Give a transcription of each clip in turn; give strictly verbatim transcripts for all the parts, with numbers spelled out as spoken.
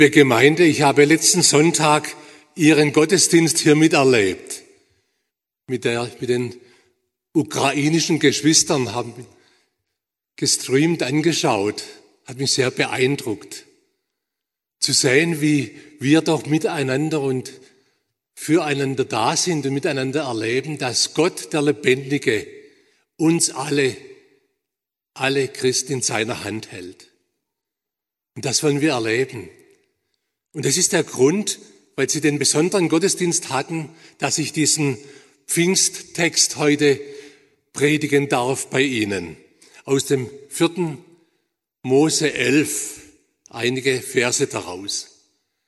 Liebe Gemeinde, ich habe letzten Sonntag Ihren Gottesdienst hier miterlebt. Mit, der, mit den ukrainischen Geschwistern haben gestreamt angeschaut. Hat mich sehr beeindruckt. Zu sehen, wie wir doch miteinander und füreinander da sind und miteinander erleben, dass Gott, der Lebendige, uns alle, alle Christen in seiner Hand hält. Und das wollen wir erleben. Und das ist der Grund, weil Sie den besonderen Gottesdienst hatten, dass ich diesen Pfingsttext heute predigen darf bei Ihnen. Aus dem vierten Mose elf, einige Verse daraus.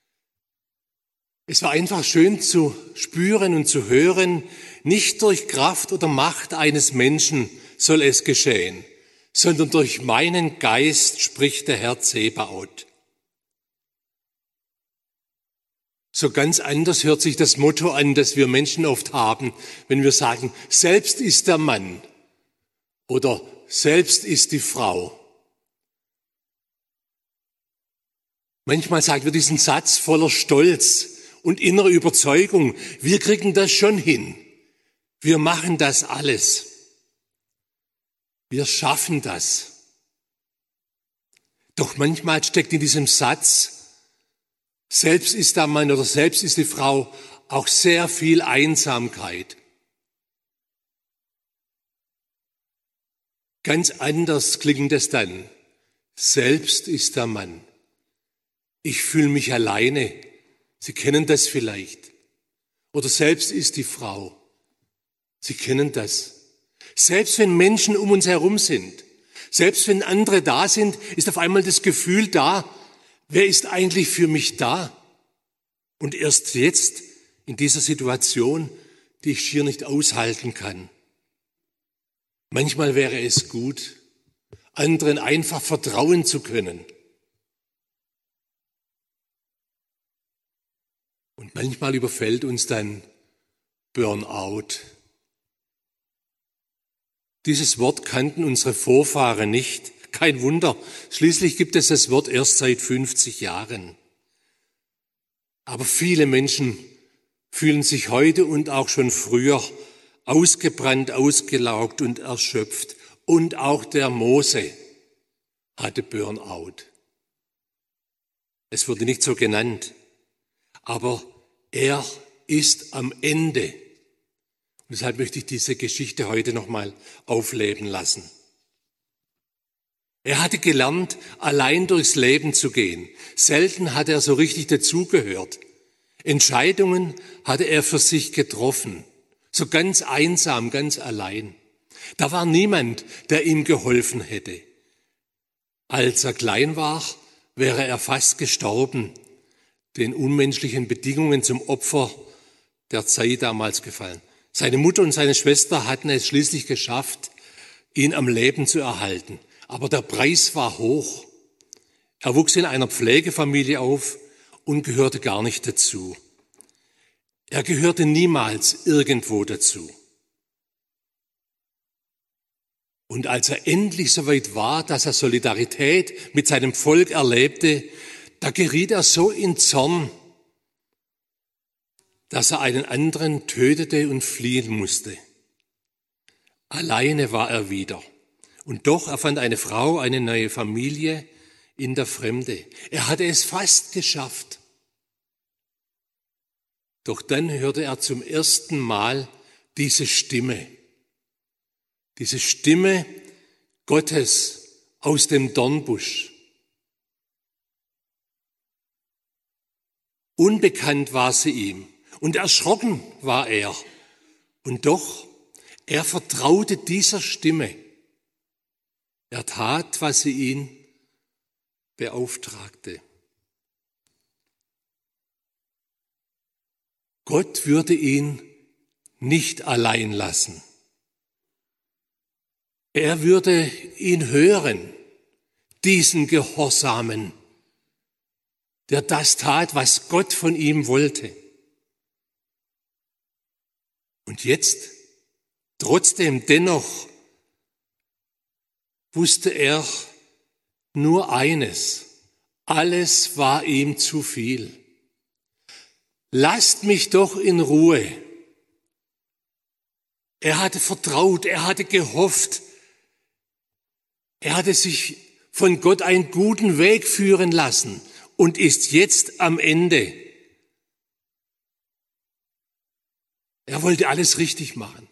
Es war einfach schön zu spüren und zu hören, nicht durch Kraft oder Macht eines Menschen soll es geschehen, sondern durch meinen Geist, spricht der Herr Zebaoth. So ganz anders hört sich das Motto an, das wir Menschen oft haben, wenn wir sagen, selbst ist der Mann oder selbst ist die Frau. Manchmal sagen wir diesen Satz voller Stolz und innerer Überzeugung, wir kriegen das schon hin. Wir machen das alles. Wir schaffen das. Doch manchmal steckt in diesem Satz, selbst ist der Mann oder selbst ist die Frau, auch sehr viel Einsamkeit. Ganz anders klingt es dann. Selbst ist der Mann. Ich fühle mich alleine. Sie kennen das vielleicht. Oder selbst ist die Frau. Sie kennen das. Selbst wenn Menschen um uns herum sind, selbst wenn andere da sind, ist auf einmal das Gefühl da, wer ist eigentlich für mich da? Und erst jetzt, in dieser Situation, die ich schier nicht aushalten kann. Manchmal wäre es gut, anderen einfach vertrauen zu können. Und manchmal überfällt uns dann Burnout. Dieses Wort kannten unsere Vorfahren nicht. Kein Wunder, schließlich gibt es das Wort erst seit fünfzig Jahren. Aber viele Menschen fühlen sich heute und auch schon früher ausgebrannt, ausgelaugt und erschöpft. Und auch der Mose hatte Burnout. Es wurde nicht so genannt, aber er ist am Ende. Und deshalb möchte ich diese Geschichte heute nochmal aufleben lassen. Er hatte gelernt, allein durchs Leben zu gehen. Selten hat er so richtig dazugehört. Entscheidungen hatte er für sich getroffen. So ganz einsam, ganz allein. Da war niemand, der ihm geholfen hätte. Als er klein war, wäre er fast gestorben, den unmenschlichen Bedingungen zum Opfer der Zeit damals gefallen. Seine Mutter und seine Schwester hatten es schließlich geschafft, ihn am Leben zu erhalten. Aber der Preis war hoch. Er wuchs in einer Pflegefamilie auf und gehörte gar nicht dazu. Er gehörte niemals irgendwo dazu. Und als er endlich so weit war, dass er Solidarität mit seinem Volk erlebte, da geriet er so in Zorn, dass er einen anderen tötete und fliehen musste. Alleine war er wieder. Und doch, er fand eine Frau, eine neue Familie in der Fremde. Er hatte es fast geschafft. Doch dann hörte er zum ersten Mal diese Stimme. Diese Stimme Gottes aus dem Dornbusch. Unbekannt war sie ihm und erschrocken war er. Und doch, er vertraute dieser Stimme. Er tat, was sie ihn beauftragte. Gott würde ihn nicht allein lassen. Er würde ihn hören, diesen Gehorsamen, der das tat, was Gott von ihm wollte. Und jetzt, trotzdem dennoch, wusste er nur eines: Alles war ihm zu viel. Lasst mich doch in Ruhe. Er hatte vertraut, er hatte gehofft, er hatte sich von Gott einen guten Weg führen lassen und ist jetzt am Ende. Er wollte alles richtig machen.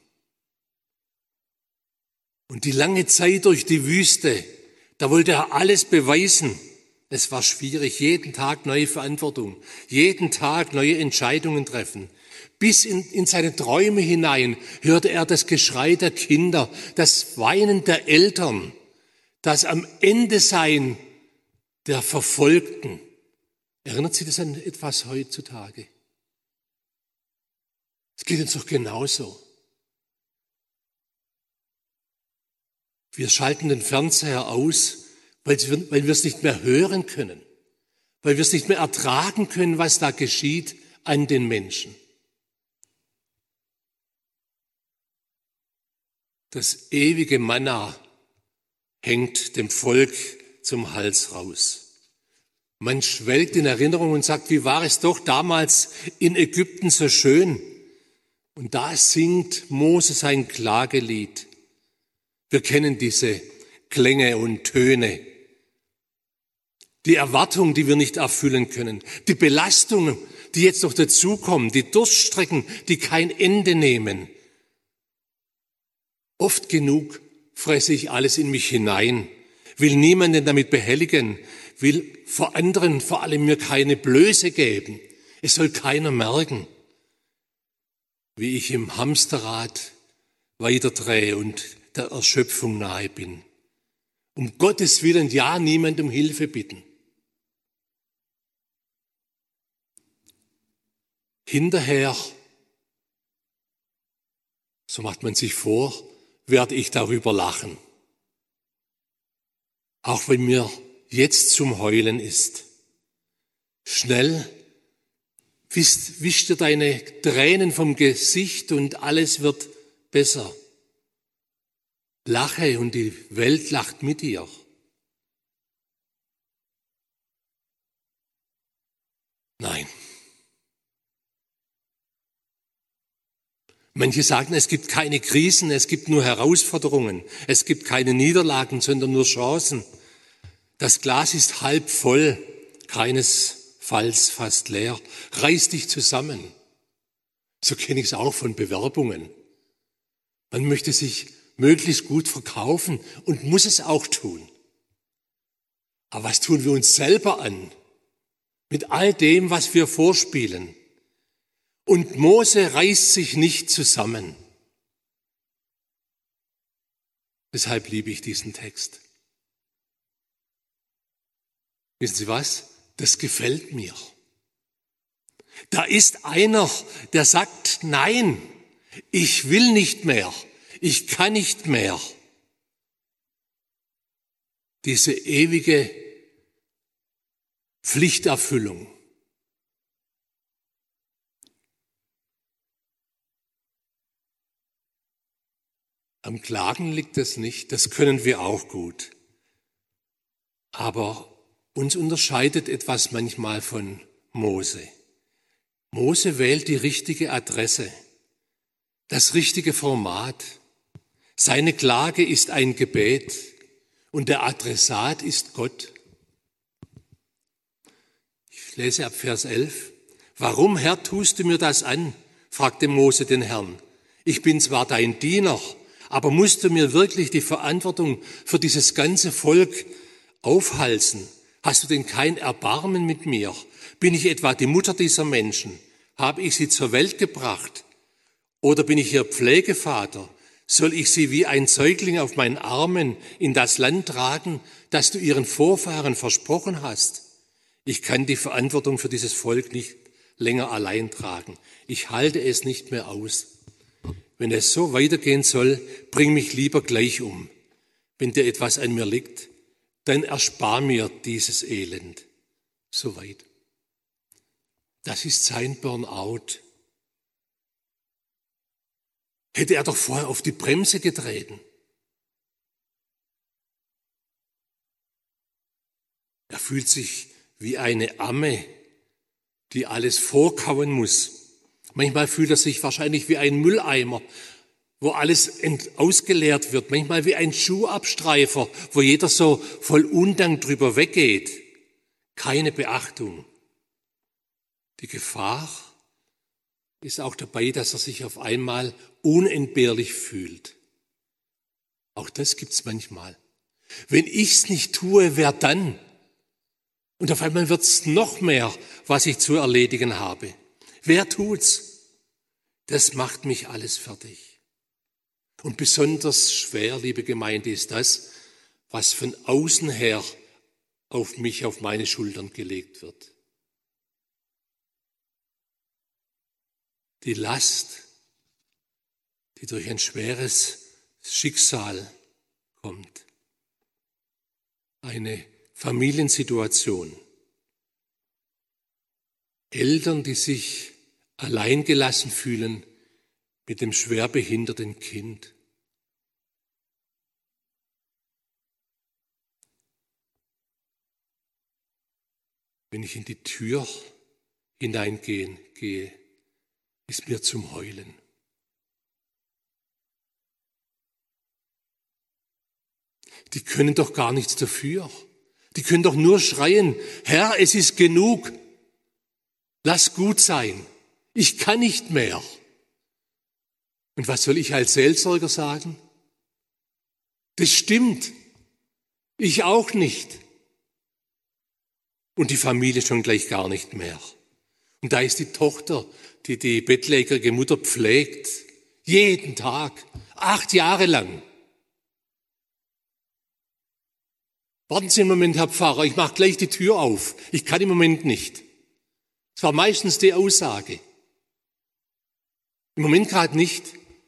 Und die lange Zeit durch die Wüste, da wollte er alles beweisen. Es war schwierig, jeden Tag neue Verantwortung, jeden Tag neue Entscheidungen treffen. Bis in, in seine Träume hinein hörte er das Geschrei der Kinder, das Weinen der Eltern, das am Ende sein der Verfolgten. Erinnert Sie das an etwas heutzutage? Es geht uns doch genauso. Wir schalten den Fernseher aus, weil wir, weil wir es nicht mehr hören können, weil wir es nicht mehr ertragen können, was da geschieht an den Menschen. Das ewige Manna hängt dem Volk zum Hals raus. Man schwelgt in Erinnerung und sagt, wie war es doch damals in Ägypten so schön? Und da singt Mose sein Klagelied. Wir kennen diese Klänge und Töne. Die Erwartung, die wir nicht erfüllen können. Die Belastungen, die jetzt noch dazukommen. Die Durststrecken, die kein Ende nehmen. Oft genug fresse ich alles in mich hinein, will niemanden damit behelligen, will vor anderen vor allem mir keine Blöße geben. Es soll keiner merken, wie ich im Hamsterrad weiterdrehe und der Erschöpfung nahe bin. Um Gottes Willen ja niemand um Hilfe bitten. Hinterher, so macht man sich vor, werde ich darüber lachen. Auch wenn mir jetzt zum Heulen ist. Schnell wischt, wischt dir deine Tränen vom Gesicht und alles wird besser. Lache und die Welt lacht mit dir. Nein. Manche sagen, es gibt keine Krisen, es gibt nur Herausforderungen, es gibt keine Niederlagen, sondern nur Chancen. Das Glas ist halb voll, keinesfalls fast leer. Reiß dich zusammen. So kenne ich es auch von Bewerbungen. Man möchte sich möglichst gut verkaufen und muss es auch tun. Aber was tun wir uns selber an? Mit all dem, was wir vorspielen. Und Mose reißt sich nicht zusammen. Deshalb liebe ich diesen Text. Wissen Sie was? Das gefällt mir. Da ist einer, der sagt, nein, ich will nicht mehr, ich kann nicht mehr. Diese ewige Pflichterfüllung. Am Klagen liegt es nicht, das können wir auch gut. Aber uns unterscheidet etwas manchmal von Mose. Mose wählt die richtige Adresse, das richtige Format. Seine Klage ist ein Gebet und der Adressat ist Gott. Ich lese ab Vers elf. Warum, Herr, tust du mir das an? Fragte Mose den Herrn. Ich bin zwar dein Diener, aber musst du mir wirklich die Verantwortung für dieses ganze Volk aufhalsen? Hast du denn kein Erbarmen mit mir? Bin ich etwa die Mutter dieser Menschen? Habe ich sie zur Welt gebracht? Oder bin ich ihr Pflegevater? Soll ich sie wie ein Säugling auf meinen Armen in das Land tragen, das du ihren Vorfahren versprochen hast? Ich kann die Verantwortung für dieses Volk nicht länger allein tragen. Ich halte es nicht mehr aus. Wenn es so weitergehen soll, bring mich lieber gleich um. Wenn dir etwas an mir liegt, dann erspar mir dieses Elend. Soweit. Das ist sein Burnout. Hätte er doch vorher auf die Bremse getreten. Er fühlt sich wie eine Amme, die alles vorkauen muss. Manchmal fühlt er sich wahrscheinlich wie ein Mülleimer, wo alles ent- ausgeleert wird. Manchmal wie ein Schuhabstreifer, wo jeder so voll Undank drüber weggeht. Keine Beachtung. Die Gefahr ist auch dabei, dass er sich auf einmal unentbehrlich fühlt. Auch das gibt's manchmal. Wenn ich's nicht tue, wer dann? Und auf einmal wird's noch mehr, was ich zu erledigen habe. Wer tut's? Das macht mich alles fertig. Und besonders schwer, liebe Gemeinde, ist das, was von außen her auf mich, auf meine Schultern gelegt wird. Die Last, die durch ein schweres Schicksal kommt. Eine Familiensituation. Eltern, die sich alleingelassen fühlen mit dem schwerbehinderten Kind. Wenn ich in die Tür hineingehen gehe, ist mir zum Heulen. Die können doch gar nichts dafür. Die können doch nur schreien, Herr, es ist genug. Lass gut sein. Ich kann nicht mehr. Und was soll ich als Seelsorger sagen? Das stimmt. Ich auch nicht. Und die Familie schon gleich gar nicht mehr. Und da ist die Tochter, die die bettlägerige Mutter pflegt. Jeden Tag. Acht Jahre lang. Warten Sie einen Moment, Herr Pfarrer, ich mache gleich die Tür auf. Ich kann im Moment nicht. Das war meistens die Aussage. Im Moment gerade nicht.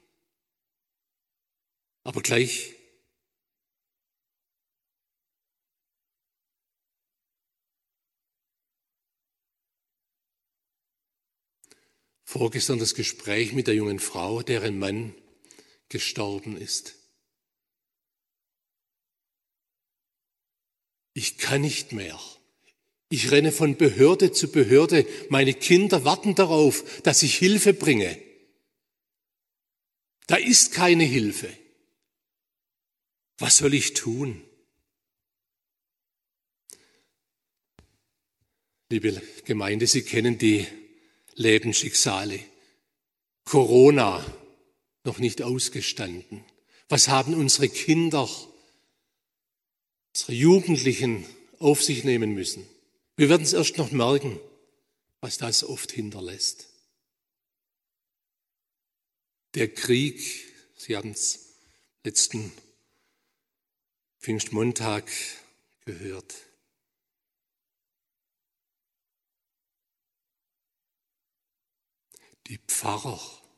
Aber gleich. Vorgestern das Gespräch mit der jungen Frau, deren Mann gestorben ist. Ich kann nicht mehr. Ich renne von Behörde zu Behörde. Meine Kinder warten darauf, dass ich Hilfe bringe. Da ist keine Hilfe. Was soll ich tun? Liebe Gemeinde, Sie kennen die Lebensschicksale. Corona noch nicht ausgestanden. Was haben unsere Kinder, unsere Jugendlichen auf sich nehmen müssen? Wir werden es erst noch merken, was das oft hinterlässt. Der Krieg, Sie haben es letzten Pfingstmontag gehört. Die Pfarrer.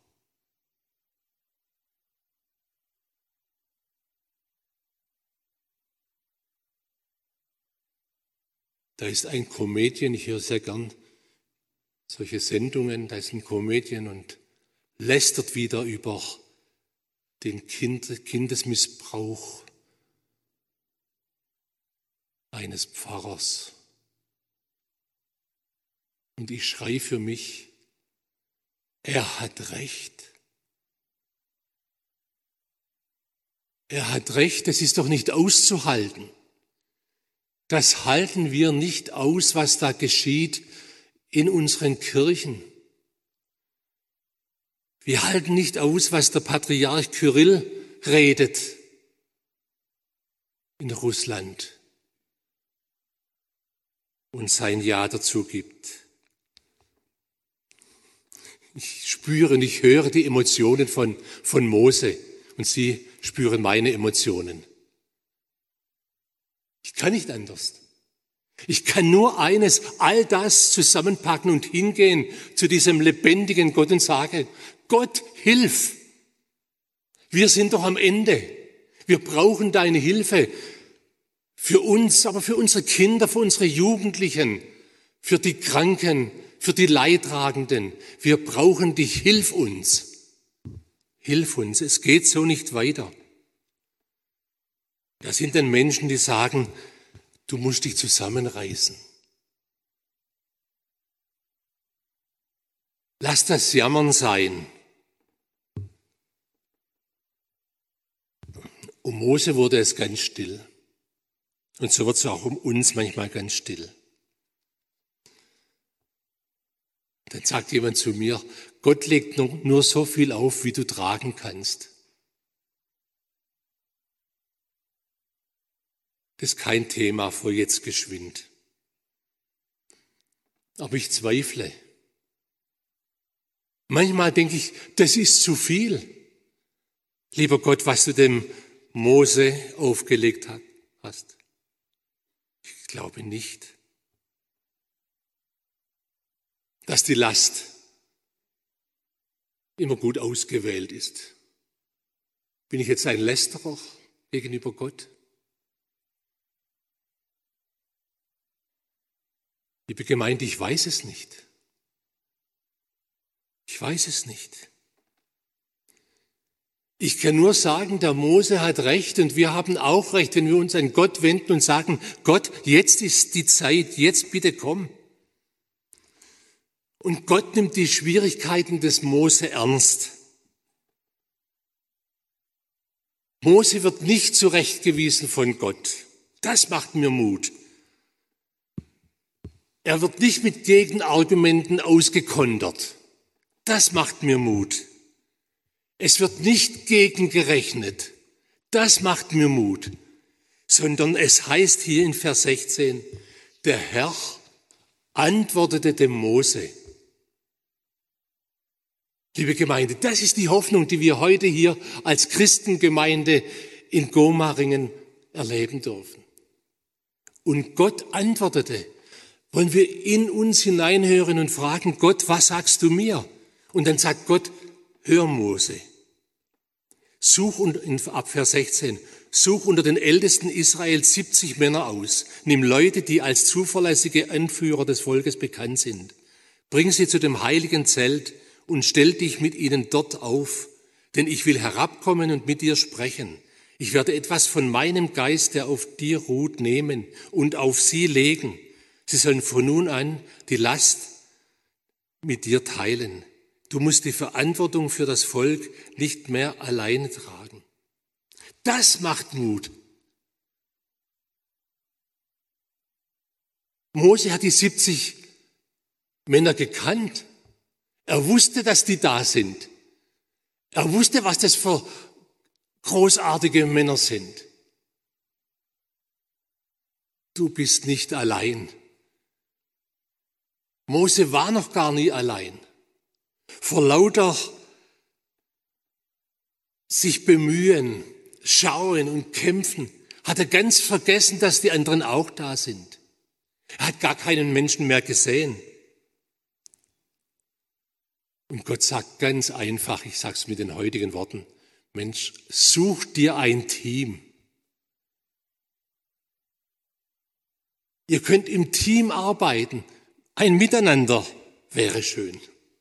Da ist ein Comedian, ich höre sehr gern solche Sendungen, da ist ein Comedian und lästert wieder über den kind, Kindesmissbrauch eines Pfarrers. Und ich schreie für mich, er hat recht. Er hat recht, es ist doch nicht auszuhalten. Das halten wir nicht aus, was da geschieht in unseren Kirchen. Wir halten nicht aus, was der Patriarch Kyrill redet in Russland und sein Ja dazu gibt. Ich spüre und ich höre die Emotionen von, von Mose und Sie spüren meine Emotionen. Ich kann nicht anders. Ich kann nur eines, all das zusammenpacken und hingehen zu diesem lebendigen Gott und sagen, Gott, hilf! Wir sind doch am Ende. Wir brauchen deine Hilfe für uns, aber für unsere Kinder, für unsere Jugendlichen, für die Kranken, für die Leidtragenden. Wir brauchen dich, hilf uns. Hilf uns, es geht so nicht weiter. Das sind dann Menschen, die sagen, du musst dich zusammenreißen. Lass das Jammern sein. Um Mose wurde es ganz still. Und so wird es auch um uns manchmal ganz still. Dann sagt jemand zu mir, Gott legt nur, nur so viel auf, wie du tragen kannst. Das ist kein Thema für jetzt geschwind. Aber ich zweifle. Manchmal denke ich, das ist zu viel. Lieber Gott, was du dem Mose aufgelegt hast. Ich glaube nicht, dass die Last immer gut ausgewählt ist. Bin ich jetzt ein Lästerer gegenüber Gott? Liebe Gemeinde, ich weiß es nicht. Ich weiß es nicht. Ich kann nur sagen, der Mose hat recht und wir haben auch recht, wenn wir uns an Gott wenden und sagen, Gott, jetzt ist die Zeit, jetzt bitte komm. Und Gott nimmt die Schwierigkeiten des Mose ernst. Mose wird nicht zurechtgewiesen von Gott. Das macht mir Mut. Er wird nicht mit Gegenargumenten ausgekontert. Das macht mir Mut. Es wird nicht gegengerechnet. Das macht mir Mut. Sondern es heißt hier in Vers sechzehn, der Herr antwortete dem Mose. Liebe Gemeinde, das ist die Hoffnung, die wir heute hier als Christengemeinde in Gomaringen erleben dürfen. Und Gott antwortete. Wollen wir in uns hineinhören und fragen, Gott, was sagst du mir? Und dann sagt Gott, hör Mose. Such, ab Vers sechzehn, such unter den Ältesten Israels siebzig Männer aus. Nimm Leute, die als zuverlässige Anführer des Volkes bekannt sind. Bring sie zu dem heiligen Zelt und stell dich mit ihnen dort auf, denn ich will herabkommen und mit dir sprechen. Ich werde etwas von meinem Geist, der auf dir ruht, nehmen und auf sie legen. Sie sollen von nun an die Last mit dir teilen. Du musst die Verantwortung für das Volk nicht mehr alleine tragen. Das macht Mut. Mose hat die siebzig Männer gekannt. Er wusste, dass die da sind. Er wusste, was das für großartige Männer sind. Du bist nicht allein. Mose war noch gar nie allein. Vor lauter sich bemühen, schauen und kämpfen, hat er ganz vergessen, dass die anderen auch da sind. Er hat gar keinen Menschen mehr gesehen. Und Gott sagt ganz einfach, ich sage es mit den heutigen Worten, Mensch, such dir ein Team. Ihr könnt im Team arbeiten. Ein Miteinander wäre schön.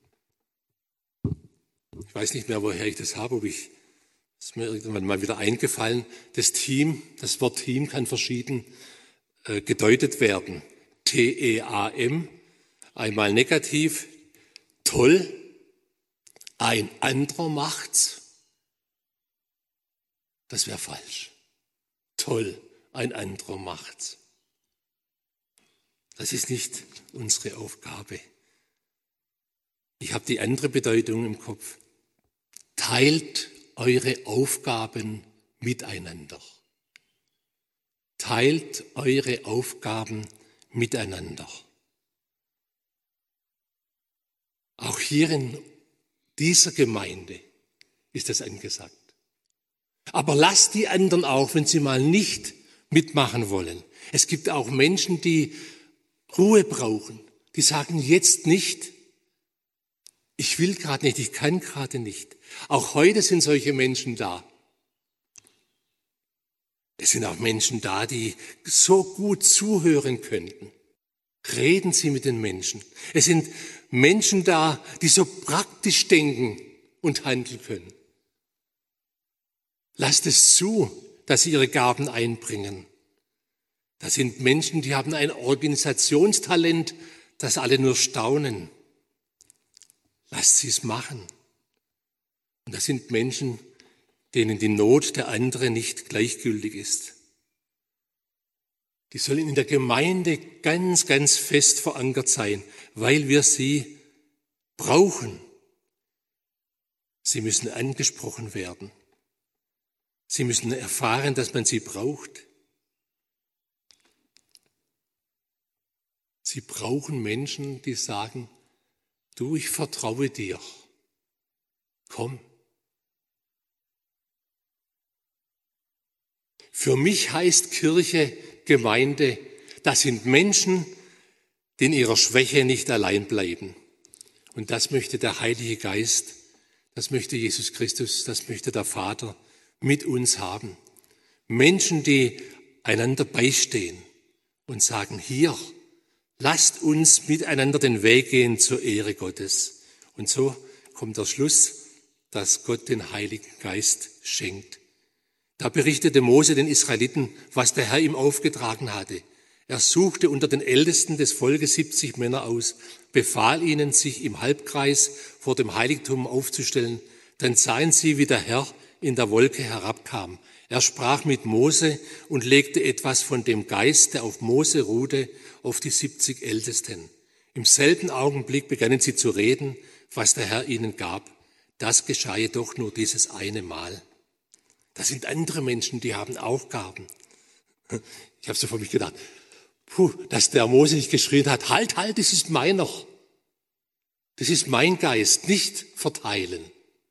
Ich weiß nicht mehr, woher ich das habe, ob ich, das ist mir irgendwann mal wieder eingefallen. Das Team, das Wort Team kann verschieden äh, gedeutet werden. T E A M, einmal negativ, toll, ein anderer macht's. Das wäre falsch. Toll, ein anderer macht's. Das ist nicht unsere Aufgabe. Ich habe die andere Bedeutung im Kopf. Teilt eure Aufgaben miteinander. Teilt eure Aufgaben miteinander. Auch hier in dieser Gemeinde ist das angesagt. Aber lasst die anderen auch, wenn sie mal nicht mitmachen wollen. Es gibt auch Menschen, die Ruhe brauchen. Die sagen jetzt nicht, ich will gerade nicht, ich kann gerade nicht. Auch heute sind solche Menschen da. Es sind auch Menschen da, die so gut zuhören könnten. Reden Sie mit den Menschen. Es sind Menschen da, die so praktisch denken und handeln können. Lasst es zu, dass sie ihre Gaben einbringen. Das sind Menschen, die haben ein Organisationstalent, das alle nur staunen. Lasst sie es machen. Und das sind Menschen, denen die Not der anderen nicht gleichgültig ist. Die sollen in der Gemeinde ganz, ganz fest verankert sein, weil wir sie brauchen. Sie müssen angesprochen werden. Sie müssen erfahren, dass man sie braucht. Sie brauchen Menschen, die sagen, du, ich vertraue dir. Komm. Für mich heißt Kirche, Gemeinde, das sind Menschen, die in ihrer Schwäche nicht allein bleiben. Und das möchte der Heilige Geist, das möchte Jesus Christus, das möchte der Vater mit uns haben. Menschen, die einander beistehen und sagen, hier, lasst uns miteinander den Weg gehen zur Ehre Gottes. Und so kommt der Schluss, dass Gott den Heiligen Geist schenkt. Da berichtete Mose den Israeliten, was der Herr ihm aufgetragen hatte. Er suchte unter den Ältesten des Volkes siebzig Männer aus, befahl ihnen, sich im Halbkreis vor dem Heiligtum aufzustellen. Dann sahen sie, wie der Herr in der Wolke herabkam. Er sprach mit Mose und legte etwas von dem Geist, der auf Mose ruhte, auf die siebzig Ältesten. Im selben Augenblick begannen sie zu reden, was der Herr ihnen gab. Das geschah jedoch nur dieses eine Mal. Das sind andere Menschen, die haben auch Gaben. Ich habe so vor mich gedacht, puh, dass der Mose nicht geschrien hat, halt, halt, das ist meiner. Das ist mein Geist, nicht verteilen.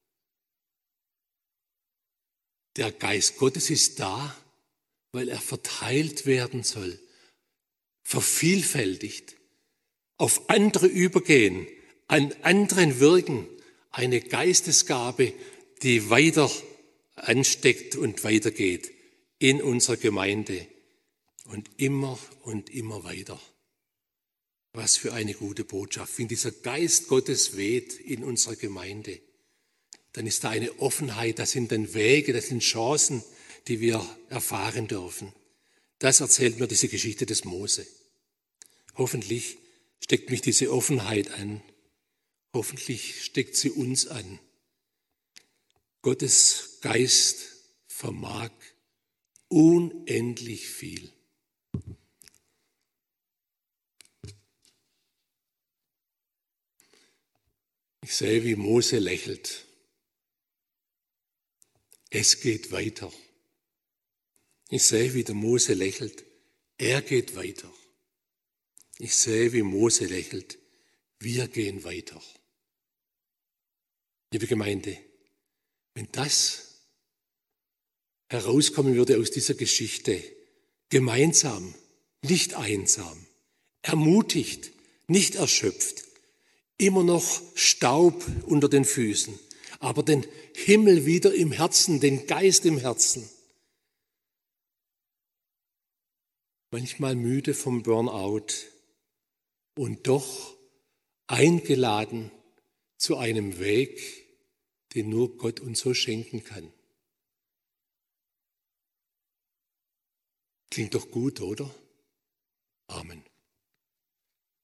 Der Geist Gottes ist da, weil er verteilt werden soll, vervielfältigt, auf andere übergehen, an anderen wirken, eine Geistesgabe, die weiter ansteckt und weitergeht in unserer Gemeinde und immer und immer weiter. Was für eine gute Botschaft. Wenn dieser Geist Gottes weht in unserer Gemeinde, dann ist da eine Offenheit, das sind dann Wege, das sind Chancen, die wir erfahren dürfen. Das erzählt mir diese Geschichte des Mose. Hoffentlich steckt mich diese Offenheit an. Hoffentlich steckt sie uns an. Gottes Geist vermag unendlich viel. Ich sehe, wie Mose lächelt. Es geht weiter. Ich sehe, wie der Mose lächelt. Er geht weiter. Ich sehe, wie Mose lächelt. Wir gehen weiter. Liebe Gemeinde, wenn das herauskommen würde aus dieser Geschichte, gemeinsam, nicht einsam, ermutigt, nicht erschöpft, immer noch Staub unter den Füßen, aber den Himmel wieder im Herzen, den Geist im Herzen. Manchmal müde vom Burnout und doch eingeladen zu einem Weg, den nur Gott uns so schenken kann. Klingt doch gut, oder? Amen.